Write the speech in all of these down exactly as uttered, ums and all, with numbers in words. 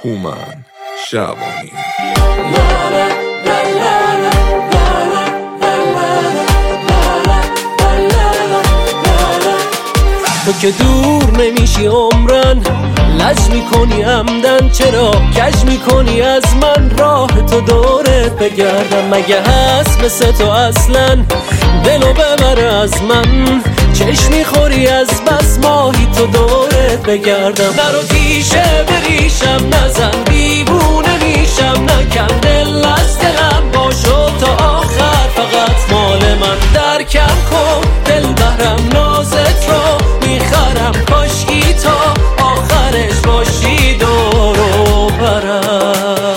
هومن شعبانی. تو که دور نمیشی عمرن، لج میکنی عمدن، چرا کج میکنی از من؟ راه تو دورت بگردم، مگه هست مثل تو اصلا دلو ببره از من؟ چشم میخوری از بس ماهی تو دورت بگردم. نرو تیشه بریشم نزن، دیوونه میشم نکن دل از دلم، باشو تا آخر فقط مال من. درکم کن دل بهرم نازت رو میخرم، کاشکی تا آخرش باشی دور و برم.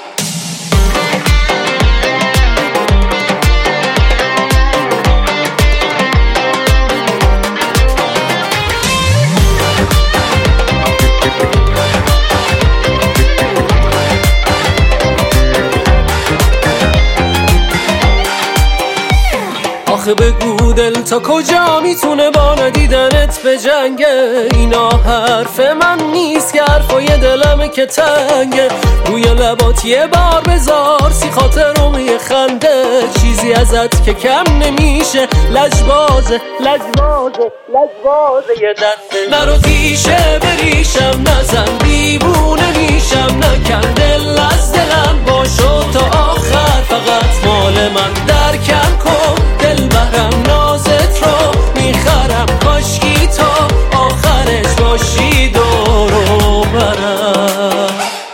آخه بگو دل تا کجا میتونه با ندیدنت به جنگه؟ اینا حرف من نیست که حرفای دلمه که تنگه. روی لبات یه بار بذار سی خاطرم یه خنده، چیزی ازت که کم نمیشه، لجبازه لجبازه لجبازه یه دنده. نرو تیشه بریشم نزن، دیوونه میشم نکن دل از دلم، باشو تا آخر فقط مال من. درکم کن دل بهرم نازت رو میخرم، کاشکی تا آخرش باشی دور و برم.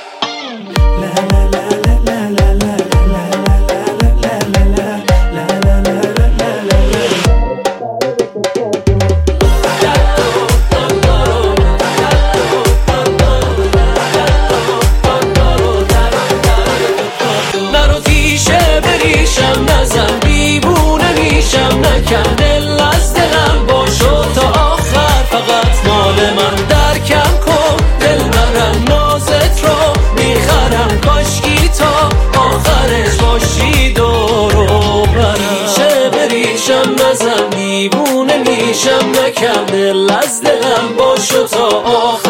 نرو تیشه بریشم نزن، دیوونه میشم نکن دل از دلم، باشو تا آخر فقط مال من. درکم کن دل برم نازت رو میخرم، کاشکی تا آخرش باشی دور و برم. تیشه بریشم نزن، دیوونه میشم نکن دل از دلم، باشو تا آخر